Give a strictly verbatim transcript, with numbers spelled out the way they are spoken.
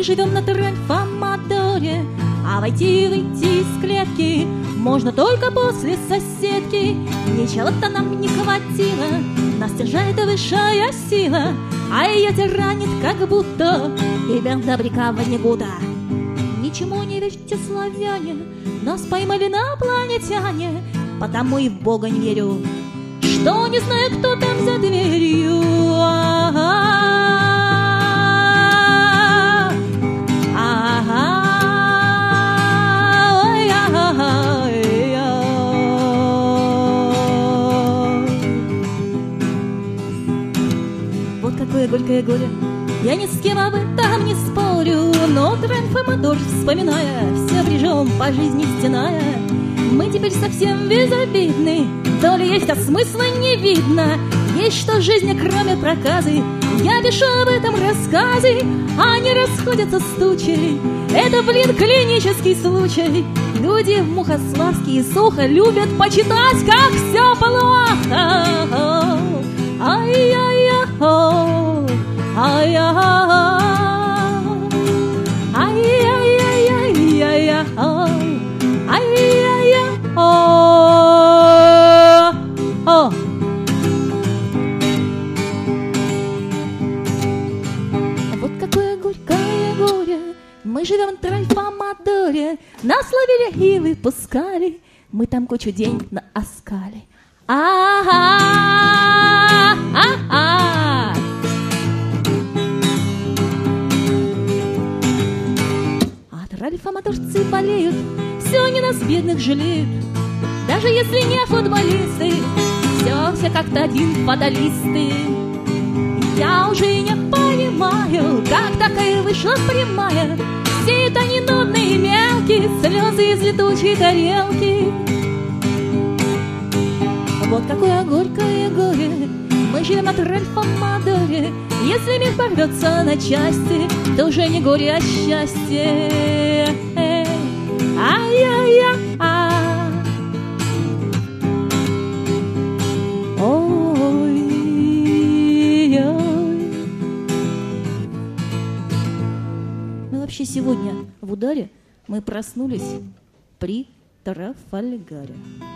Мы живем на Тральфамадоре, а войти и выйти из клетки можно только после соседки. Ничего-то нам не хватило, нас держает высшая сила, а ее тиранит как будто имя добряка Ванигута. Ничему не верьте, славяне, нас поймали инопланетяне, потому и в Бога не верю, что не знаю, кто там за дверью. Вот какое горькое горе, я ни с кем об этом не спорю, но Тральфамадор, вспоминая, все брежем по жизни стеная. Мы теперь совсем безобидны, то ли есть, а смысла не видно. Есть что в жизни, кроме проказы, я пишу об этом рассказы, они расходятся с тучей. Это, блин, клинический случай. Люди в Мухославске сухо любят почитать, как все плохо. Ай-яй-яй, ай-яй, ай-яй-яй-яй-яй, ай-яй-яй, о. Вот какое горькое горе, мы живем в Тральфамадоре, нас ловили и выпускали, мы там кучу денег нааскали. А-а-а-а. А тральфамадорцы болеют, все они нас, бедных, жалеют. Даже если не футболисты, все, все как-то один фаталисты. Я уже и не понимаю, как такая вышла прямая. Все это не нудные мелкие слезы из летучей тарелки. Вот какое горькое горе, мы живем на Тральфамадоре. Если мир порвется на части, то уже не горе, а счастье. Ай-яй-яй. Мы вообще сегодня в ударе, мы проснулись при Трафальгаре.